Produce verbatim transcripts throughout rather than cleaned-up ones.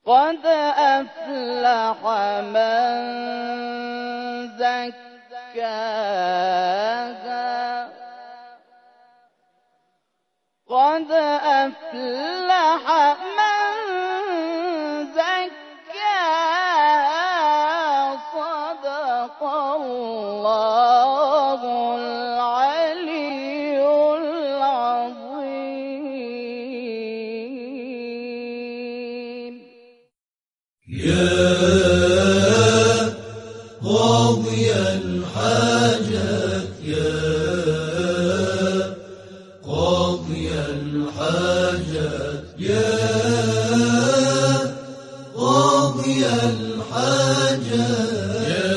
قد أفلح من زكاها قد أفلح من زكاها صدق الله العلي العظيم. يا قاضي الحاجات يا قاضي الحاجات يا قاضي الحاجات يا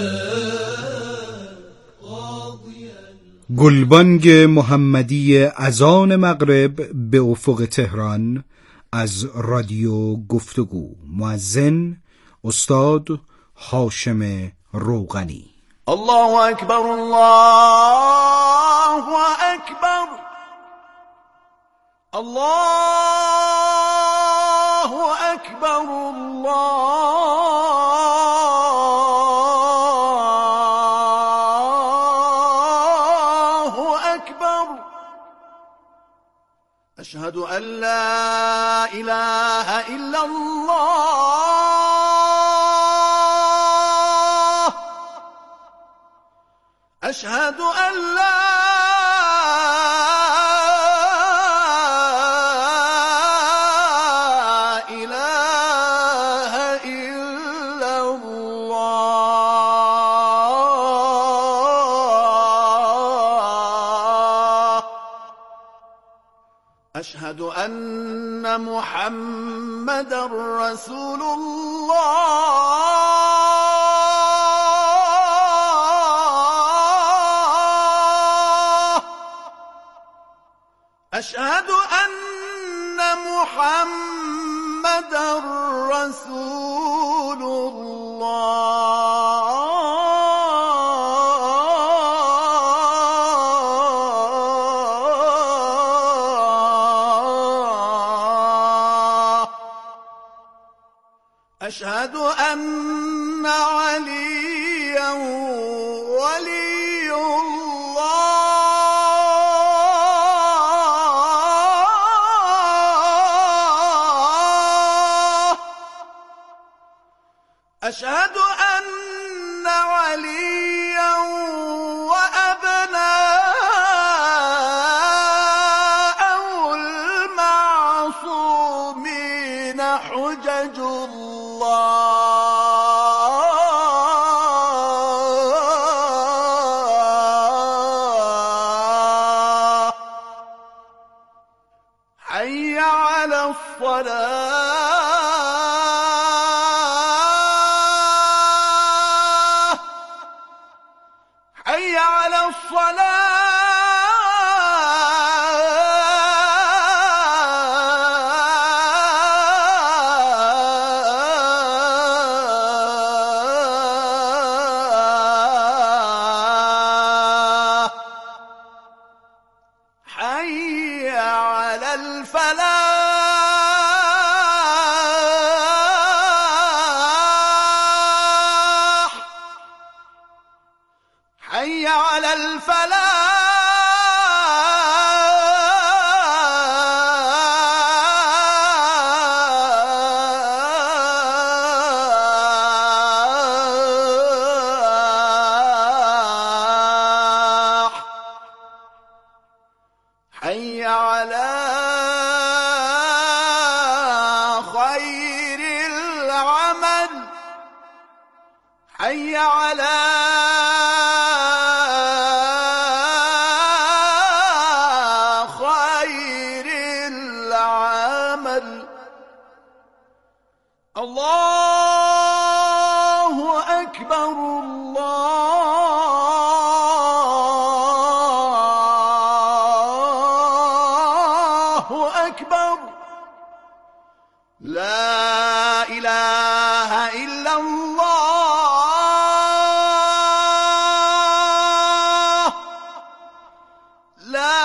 قاضي گلبانگ محمدی اذان مغرب به افق تهران از رادیو گفتگو. مؤذن استاد هاشم روغنی. الله أكبر الله أكبر الله أكبر الله أكبر أشهد أن لا إله إلا الله أشهد أن لا إله إلا الله أشهد أن محمدًا رسول الله أشهد أن محمدًا رسول الله أشهد أن عليًا ولي الله أشهد أن عليًا وأبناءه المعصومين حجج الله حي على الصلاة حي على الصلاة حي على الفلاح حي على الفلاح حي على خير العمل حي على خير العمل الله أكبر الله أكبر لا إله إلا الله لا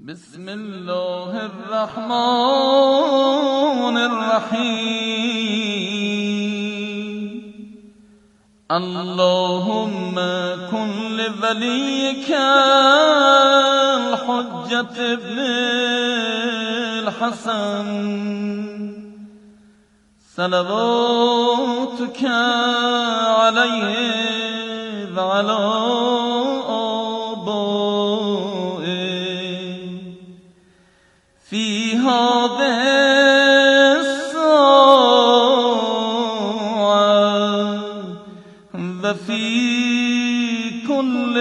بسم الله الرحمن الرحیم اللهم کن لولیک الحجة ابن الحسن صلواتك علیه و علی في هذه الساعة وفي كل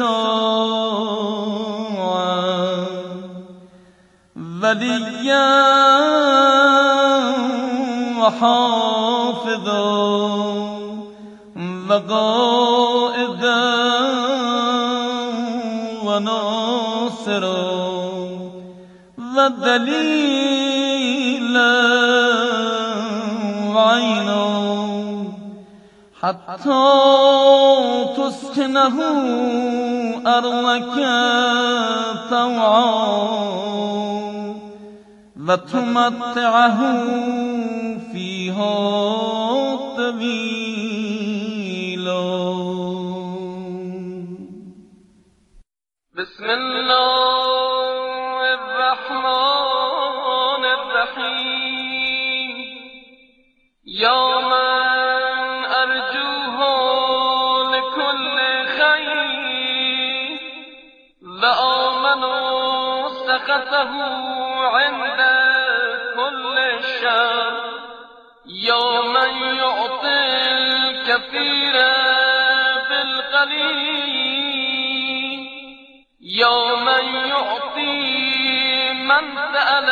ساعة وليا وحافظا وقائدا وناصرا والدليل وعينا حتى تسكنه أرضك طوعا وتمتعه فيها طويلا. بسم الله الرحمن الرحيم يا من أرجوه لكل خير وآمنوا سخطه عند كل شر يا من يعطي الكثير بالقليل يا من يعطي من سأل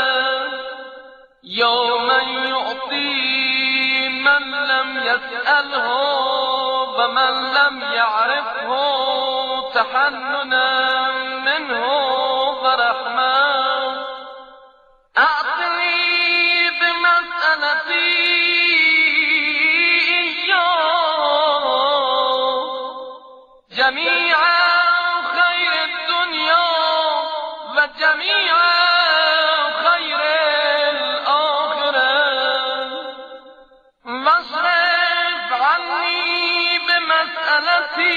يا من يعطي من لم يسأله ومن لم يعرفه تحننا منه ورحمة أعطني بمسألتي إياه جميع خير الدنيا وجميع خير الآخرة واصرف عني بمسألتي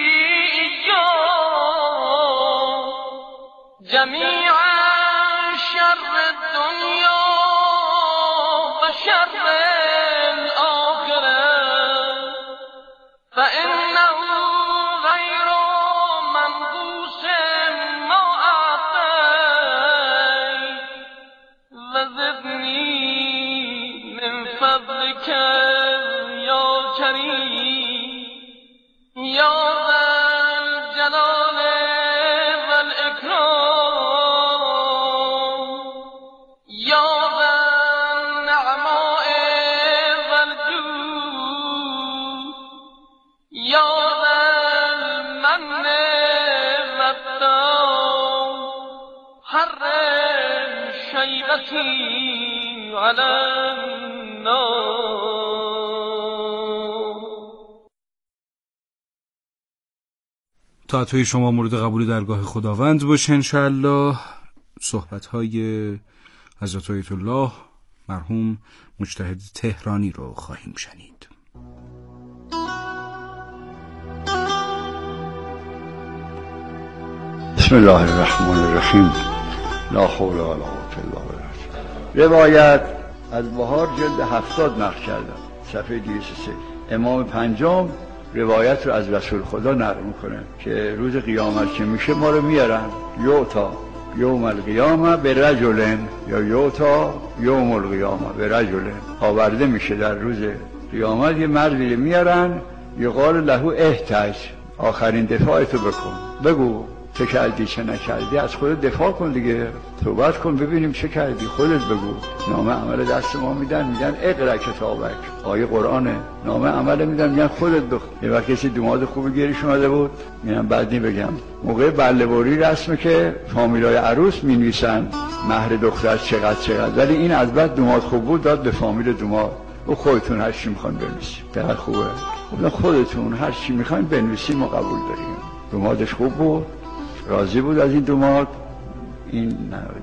إياه جميع شر الدنيا وشر الآخرة فإنه غير منقوص ما أعطيت وزدني من فضلك يا كريم يا ذا الجلال والإكرام يا ذا النعماء والجود يا ذا المن والتوب حرم شيبتي على النار. طاعت‌های شما مورد قبول درگاه خداوند باشه انشاءالله. صحبت‌های حضرت آیت الله مرحوم مجتهد تهرانی رو خواهیم شنید. بسم الله الرحمن الرحیم لا حول ولا قوة الا بالله. روایت از بهار جلد هفتاد نقل کردم صفحه دویست و سه. امام پنجم روایت رو از رسول خدا نقل میکنه که روز قیامت که میشه ما رو میارن یوتا یوم القیامه به رجل یا یوتا یوم القیامه به رجل آورده میشه در روز قیامت یه مردی میارن یقال له احتج آخرین دفاعتو بکن بگو چه کردی چه نکردی از خودت دفاع کن دیگه توبت کن ببینیم چه کردی خودت بگو. نامه عمل دست ما میدن میگن اقرا کتابک آیه قرآنه نامه عمل میدن میگن خودت بخون. یه وقت کسی دوماد خوبی گیرش اومده بود میگن بعد نی بگم موقع بله‌بری رسمه که فامیلای عروس مینویسن مهر دختر چقدر چقدر ولی این از بعد دوماد خوب بود داد به فامیل دوماد و خودتون هر چی میخواین بنویسید چقدر خوبه خب خودتون هر چی میخواین بنویسید ما قبول داریم. دومادش خوب بود راضی بود از این دوماد این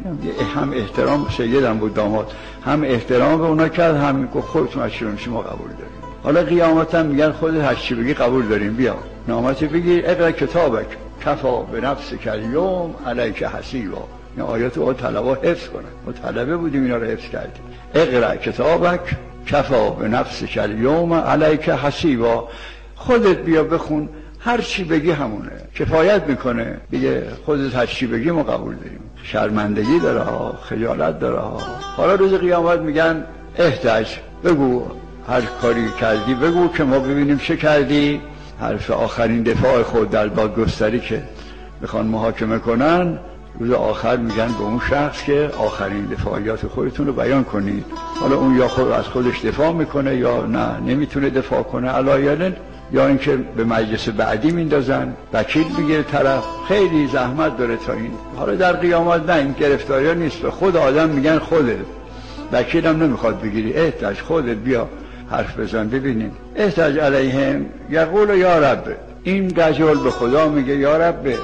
هم احترام سیدم بود داماد، هم احترام به اونا کرد، هم گفت خودتون از چی میشه ما قبول داریم. حالا قیامت هم میگن خودت هر چی بگی قبول داریم، بیا نامت بگیر، اقرا کتابک کفا به نفسک الیوم علیک حسیبا. این آیات رو طلبا حفظ کنن، ما طلبه بودیم اینا رو حفظ کردیم. اقرا کتابک کفا به نفسک الیوم علیک حسیبا، خودت بیا بخون، هر چی بگی همونه، کفایت میکنه. بگه خودت هر چی بگی ما قبول داریم. شرمندگی داره ها، خجالت داره ها. حالا روز قیامت میگن احتج، بگو هر کاری کردی بگو که ما ببینیم چه کردی. حرف آخرین دفاع خود در دادگستری که میخوان محاکمه کنن، روز آخر میگن به اون شخص که آخرین دفاعیات خودتون رو بیان کنید. حالا اون یا خود از خودش دفاع میکنه یا نه نمیتونه دفاع کنه علایالن، یا اینکه به مجلس بعدی میندازن، وکیل میگیره طرف، خیلی زحمت داره تا این. حالا در قیامت نه، این گرفتاری ها نیست، به خود آدم میگن خودت، وکیل هم نمیخواد بگیری، احتج خودت بیا حرف بزن ببینیم. احتج علیهم یقول یا رب، این رجل به خدا میگه یا رب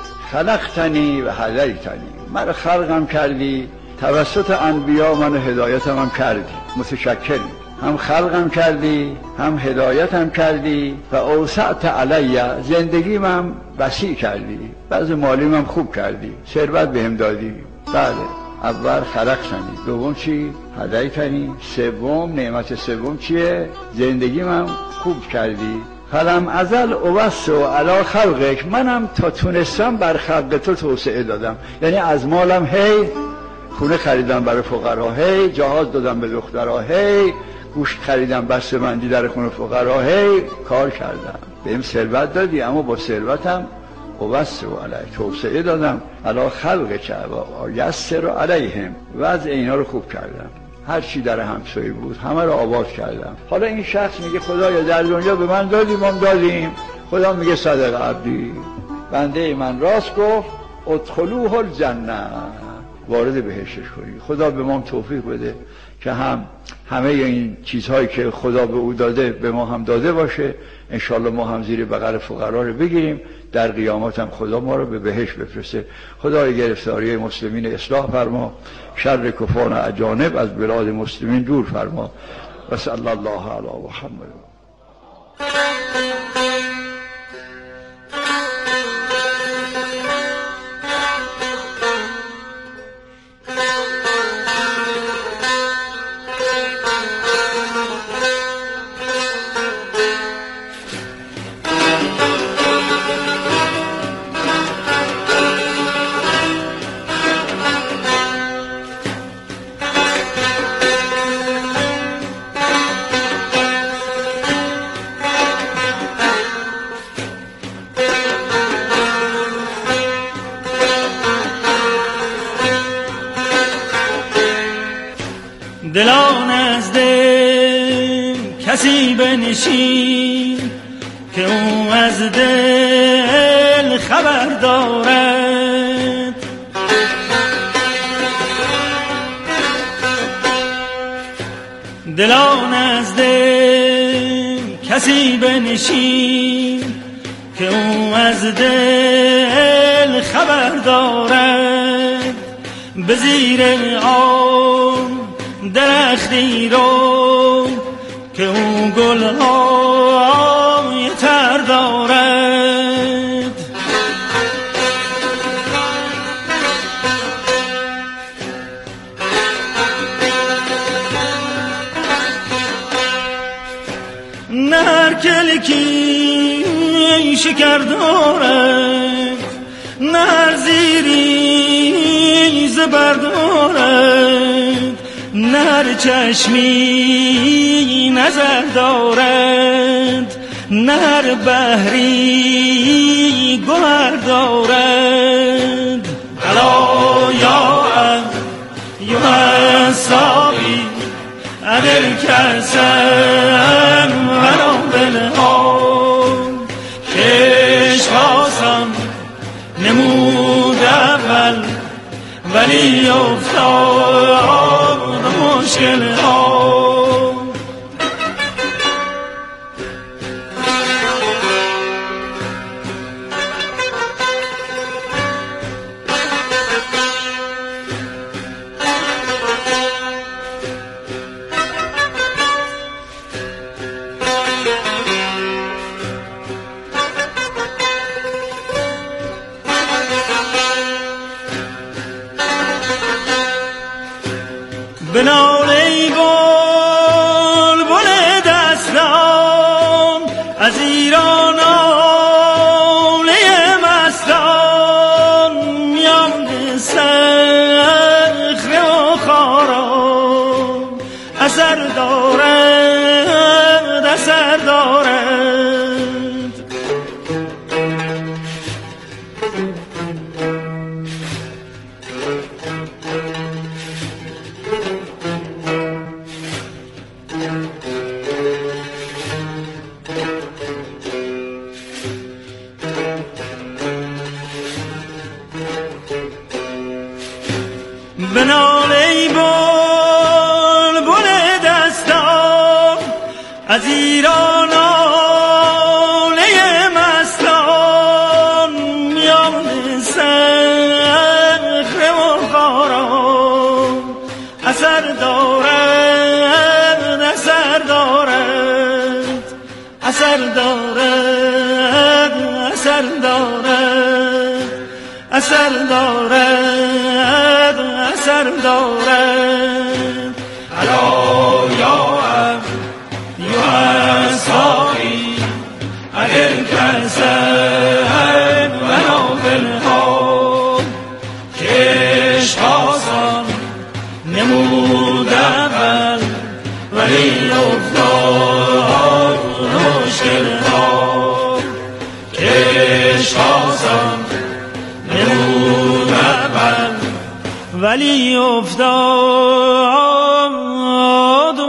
خلقتنی و هدیتنی، من خلقم کردی، توسط انبیا من هدایتم هم کردی، متشکرم، هم خلقم کردی هم هدایتم کردی و اوسعت علی، زندگیم هم وسیع کردی، بعض مالیم هم خوب کردی، ثروت بهم دادی. بله، اول خلقتنی، دوم چی؟ هدیتنی، سوم نعمت سوم چیه؟ زندگیم هم خوب کردی. فلم ازل اوسع علی خلقک، منم تا تونستم بر خلق تو توسعه دادم، یعنی از مالم هی خونه خریدم برای فقرا، هی جهاز دادم به دخترها، هی گوشت خریدم بسته بندی در خونه فقرا، هی کار کردم، بهم ثروت دادی، اما با ثروتم اوسع علی توسعه دادم علی خلقک و یسر علیهم، وضع اینا رو خوب کردم، هر چی در همسایه بود همه رو آباد کردم. حالا این شخص میگه خدایا در دنیا به من دادی، ما دادیم. خدا میگه صدق عبدی، بنده من راست گفت، ادخلوه الجنه، وارد بهشتش کنی. خدا به ما توفیق بده که هم همه این چیزهایی که خدا به او داده به ما هم داده باشه، انشالله ما هم زیر بغل فقرا رو بگیریم، در قیامت هم خدا ما رو به بهشت بفرسته. خدای گرفتاری مسلمین اصلاح فرما، شر کفار اجانب از بلاد مسلمین دور فرما. و صلی الله علی محمد. دلان از دل کسی بنشین که او از دل خبر دارد، دلان از دل کسی بنشین که او از دل خبر دارد، به زیر آن درختی رو که او گلهای تر دارد، نه هر کلکی شکر دارد، نه هر زیری زبر دارد، نه هر چشمی نظر دارد، نه هر بحری گوهر دارد. الا یا ایها الصابی ادر کسم ولو بالحال، کش خواستم نمود اول ولی افتاد مشکل ها. بنال ای بلبل دستان از ایران آله مستان میان صخره و خاران اثر دارد اثر دارد بنال ای بلبل دستان از ایران آله مستان میان صخره و خاران اثر دارد اثر دارد اثر دارد اثر دارد اثر دارد اثر دارد الا یا ام یا ساقی اگر کسن بنا بالحال کش آسان نمود اول ولی افتاد مشکل ها کش آسان نمود اول ولی افتاد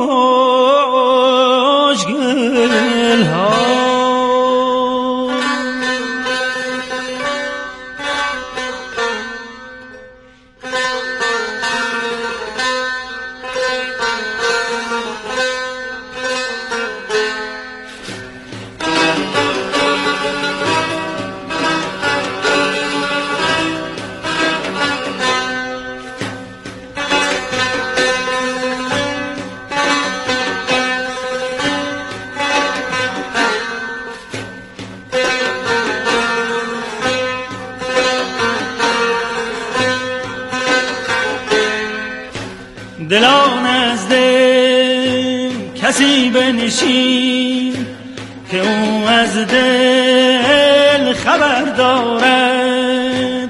مشکل ها. دلان از دل کسی بنشین که او از دل خبر دارد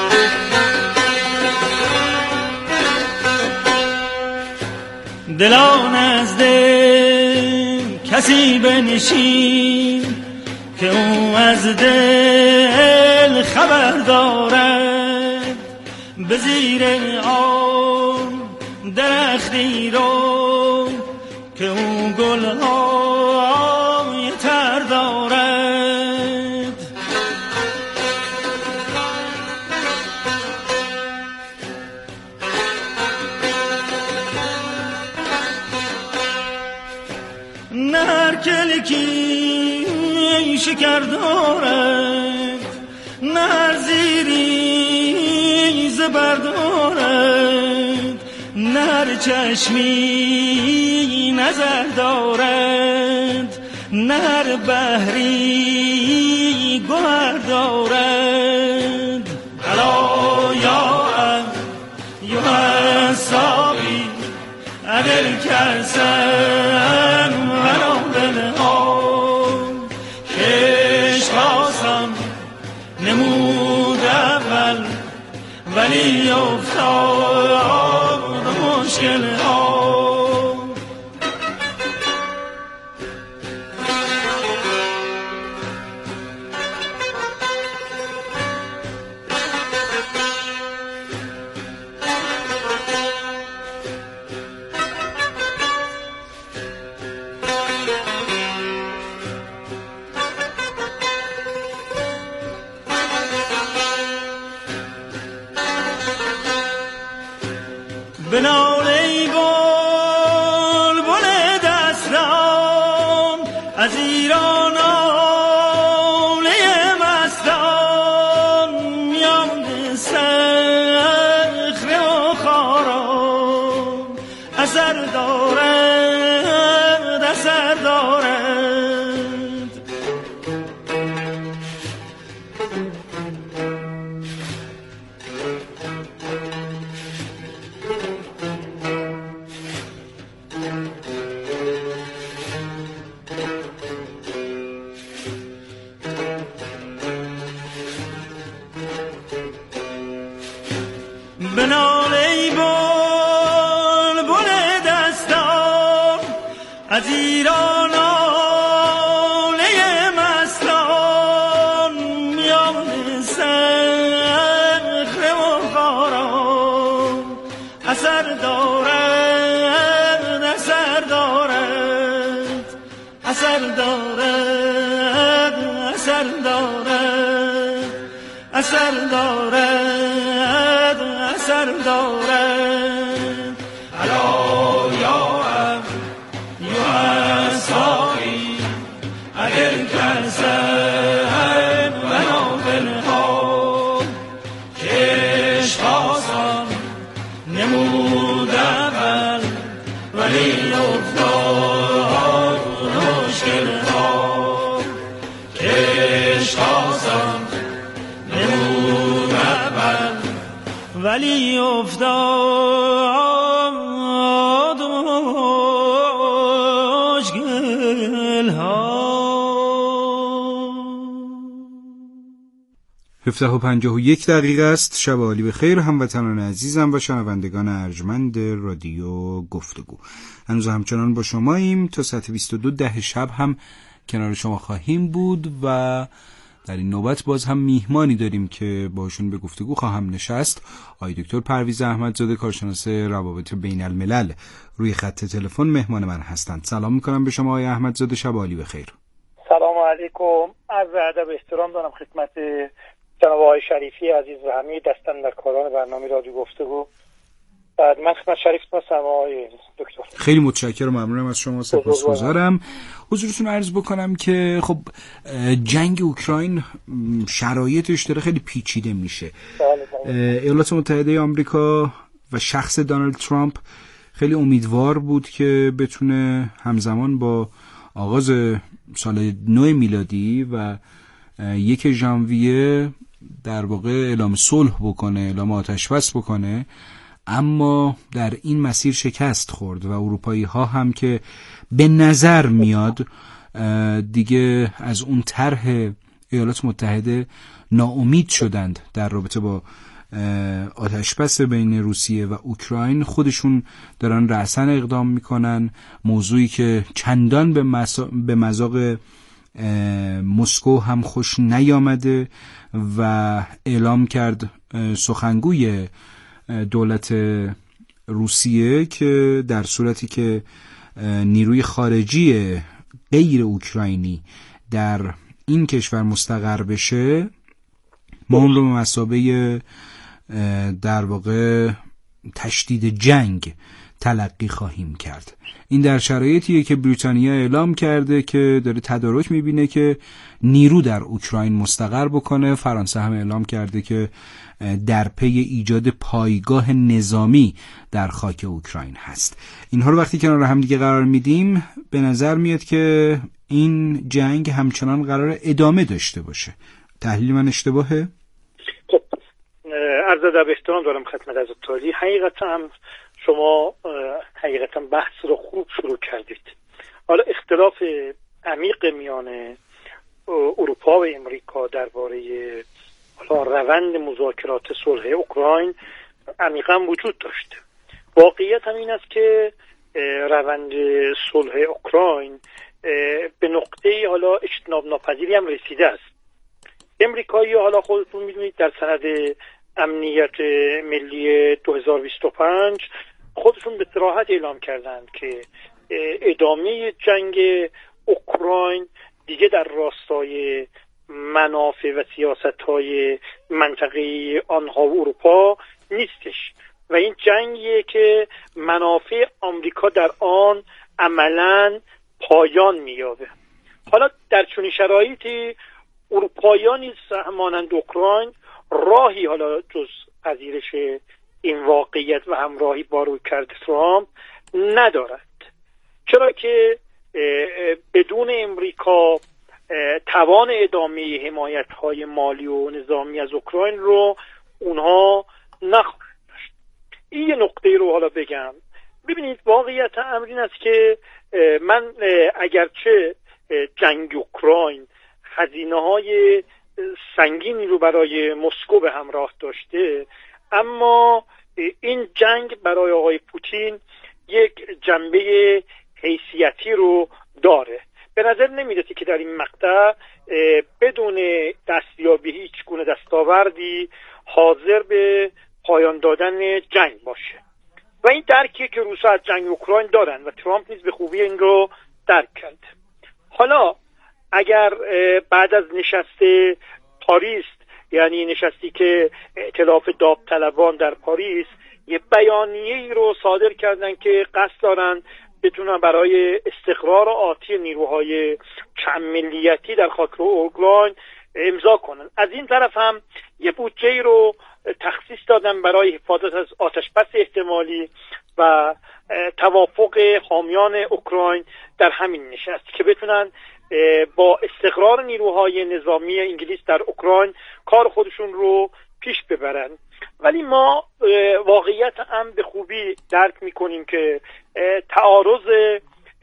دلان از دل کسی بنشین که او از دل خبر دارد به زیر آن درختی رو که او گلهای تر دارد نه هر کلکی شکر دارد نه هر زیری زبر دارد نه هر چشمی نظر دارد نه هر بحری گوهر دارد الا یا ام یا ساقی اگر کسن ورا بلهام کش خواستم نمود اول ولی افتاد مشکل ها. بنال ای بلبل دستان از ایران آله مستان میان صخره و خاران اثر دارد اثر دارد بنال ای بل بل دستان از ایران آله مستان میان صخره و غاران اثر دارد اثر دارد اثر دارد اثر دارد اثر دارد اثر دارد الا یا اب یا اساقی اگر کسد بنا بالها کش آسان نمود اول ولی افتاد مشکل ها کش آسان نمود اول ولی افتاد مشکل ها. هفده و پنجاه و یک دقیقه است. شب عالی به خیر هموطنان عزیزم و شنوندگان ارجمند رادیو گفتگو. هنوز همچنان با شماییم تا ساعت بیست و دو ده شب هم کنار شما خواهیم بود و در این نوبت باز هم میهمانی داریم که باشون به گفتگو خواهم نشست. آقای دکتر پرویز احمدزاده کارشناس روابط بین الملل روی خط تلفن مهمان من هستند. سلام میکنم به شما آقای احمدزاده، شب عالی بخیر. سلام علیکم، عرض ادب و احترام دارم خدمت جناب آقای شریفی عزیز و همه دستاندرکاران برنامه رادیو گفتگو. بعد من خدمت شریف هستم آقای دکتر. خیلی متشکرم، ممنونم از شما، سپاسگزارم. حضورتون عرض بکنم که خب جنگ اوکراین شرایطش داره خیلی پیچیده میشه. ایالات متحده آمریکا و شخص دونالد ترامپ خیلی امیدوار بود که بتونه همزمان با آغاز سال نو میلادی و یک ژانویه در واقع اعلام صلح بکنه، اعلام آتشبس بکنه، اما در این مسیر شکست خورد و اروپایی ها هم که به نظر میاد دیگه از اون طرح ایالات متحده ناامید شدند در رابطه با آتشبس بین روسیه و اوکراین، خودشون دارن رأساً اقدام میکنن. موضوعی که چندان به, مسا... به مذاق مسکو هم خوش نیامده و اعلام کرد سخنگوی دولت روسیه که در صورتی که نیروی خارجی غیر اوکراینی در این کشور مستقر بشه، ما اون رو به مثابه در واقع تشدید جنگ تلقی خواهیم کرد. این در شرایطیه که بریتانیا اعلام کرده که داره تدارک میبینه که نیرو در اوکراین مستقر بکنه. فرانسه هم اعلام کرده که در پی ایجاد پایگاه نظامی در خاک اوکراین هست. اینها رو وقتی کنار هم دیگه قرار میدیم به نظر میاد که این جنگ همچنان قرار ادامه داشته باشه. تحلیل من اشتباهه؟ خب عرض ادب و احترام دارم خدمت حضرت. حقیقتا هم شما حقیقتا بحث رو خوب شروع کردید. حالا اختلاف عمیق میان اروپا و امریکا درباره حالا روند مذاکرات صلح اوکراین عمیقا وجود داشته. واقعیت هم این است که روند صلح اوکراین به نقطه حالا اجتناب ناپذیری هم رسیده است. امریکایی حالا خودتون میدونید در سند امنیت ملی دو هزار و بیست و پنج خودشون به صراحت اعلام کردند که ادامه جنگ اوکراین دیگه در راستای منافع و سیاست‌های منطقه‌ای آنها و اروپا نیستش و این جنگیه که منافع آمریکا در آن عملاً پایان می‌یابه. حالا در چنین شرایطی اروپاییان مانند اوکراین راهی حالا جز پذیرش این واقعیت و همراهی با رویکرد ترامپ ندارد، چرا که بدون امریکا توان ادامه حمایت‌های مالی و نظامی از اوکراین رو اونها نخواهند داشت. این یه نقطه رو حالا بگم. ببینید واقعیت امر این است که من اگرچه جنگ اوکراین هزینه‌های سنگینی رو برای مسکو به همراه داشته، اما این جنگ برای آقای پوتین یک جنبه حیثیتی رو داره. به نظر نمیرسه که در این مقطع بدون دستیابی هیچ گونه دستاوردی حاضر به پایان دادن جنگ باشه و این درکیه که روس‌ها از جنگ اوکراین دارن و ترامپ نیز به خوبی این رو درک کرد. حالا اگر بعد از نشست پاریس، یعنی نشستی که ائتلاف داوطلبان در پاریس یه بیانیه‌ای رو صادر کردن که قصد دارن بتونن برای استقرار آتی نیروهای چند ملیتی در خاک اوکراین امضا کنن، از این طرف هم یه بودجه رو تخصیص دادن برای حفاظت از آتشبس احتمالی و توافق حامیان اوکراین در همین نشست که بتونن با استقرار نیروهای نظامی انگلیس در اوکراین کار خودشون رو پیش ببرن. ولی ما واقعیت هم به خوبی درک میکنیم که تعارض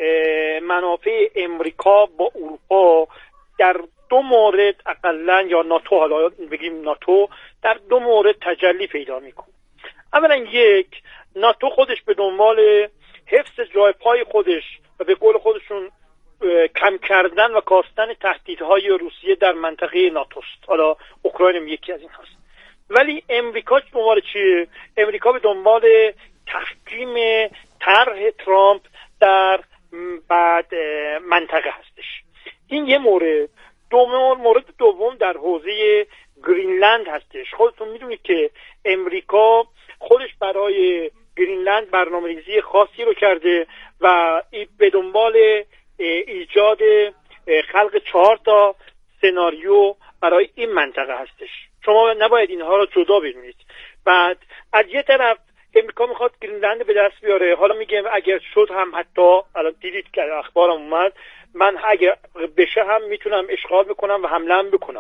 منافع امریکا با اروپا در دو مورد اقلا، یا ناتو، حالا بگیم ناتو، در دو مورد تجلی پیدا میکنه. اولا یک، ناتو خودش به دنبال حفظ جای پای خودش و به قول خودشون کم کردن و کاستن تهدیدهای روسیه در منطقه ناتوست. حالا اوکراین هم یکی از این هست. ولی امریکا دنبال چیه؟ امریکا به دنبال تحکیم طرح ترامپ در بعد منطقه هستش. این یه مورد. دوم، مورد دوم در حوزه گرینلند هستش. خودتون میدونید که امریکا خودش برای گرینلند برنامه‌ریزی خاصی رو کرده و به دنبال ایجاد خلق چهار تا سناریو برای این منطقه هستش. شما نباید اینها رو جدا ببینید. بعد از یه طرف امریکا میخواد گرینلند به دست بیاره. حالا میگم اگر شد هم، حتی الان دیدید که اخبارم اومد، من اگر بشه هم میتونم اشغال بکنم و حمله هم بکنم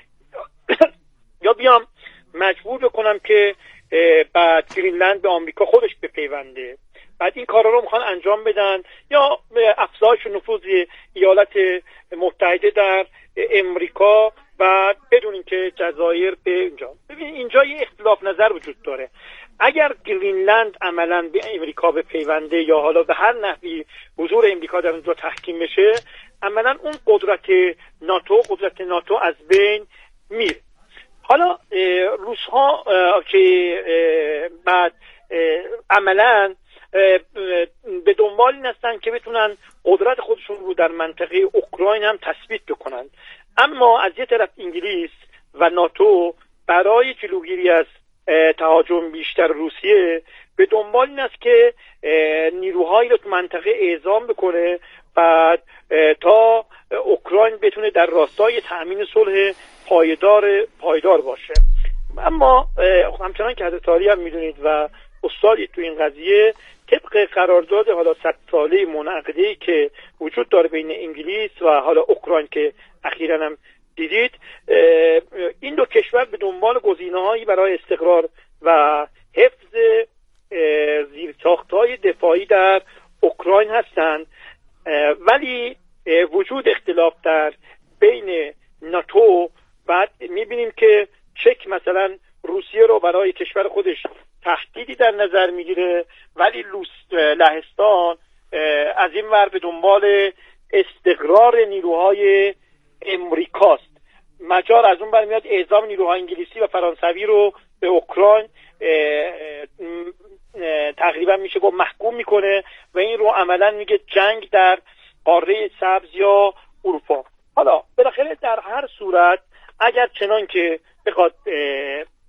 یا بیام مجبور بکنم که بعد گرینلند به آمریکا خودش بپیونده. بعد این کارا رو میخوان انجام بدن یا افزایش نفوذ ایالات متحده در امریکا و بدون اینکه جزایر به اینجا. ببینید اینجا یه اختلاف نظر وجود داره. اگر گرینلند عملاً به امریکا بپیونده یا حالا به هر نحوی حضور امریکا در اونجا تحکیم بشه، عملاً اون قدرت ناتو قدرت ناتو از بین میره. حالا روس‌ها که بعد عملاً به دنبال این هستن که بتونن قدرت خودشون رو در منطقه اوکراین هم تثبیت بکنن، اما از یه طرف انگلیس و ناتو برای جلوگیری از تهاجم بیشتر روسیه به دنبال این است که نیروهایی رو تو منطقه اعزام بکنه بعد تا اوکراین بتونه در راستای تأمین صلح پایدار پایدار باشه. اما همچنان که حضرت عالی هم میدونید و استادی تو این قضیه، طبق قرارداد حالا صد ساله منعقده‌ای که وجود داره بین انگلیس و حالا اوکراین که اخیراً هم دیدید، این دو کشور به دنبال گزینه‌هایی برای استقرار و حفظ زیرساخت‌های دفاعی در اوکراین هستند، ولی وجود اختلاف در بین ناتو. بعد می‌بینیم که چک مثلا روسیه رو برای کشور خودش تهدیدی در نظر میگیره، ولی لهستان از این ور به دنبال استقرار نیروهای امریکاست. مجار از اون برمیاد اعزام نیروهای انگلیسی و فرانسوی رو به اوکراین تقریبا میشه گفت محکوم میکنه و این رو عملا میگه جنگ در قاره سبز یا اروپا. حالا بالاخره در هر صورت اگر چنان که بخواد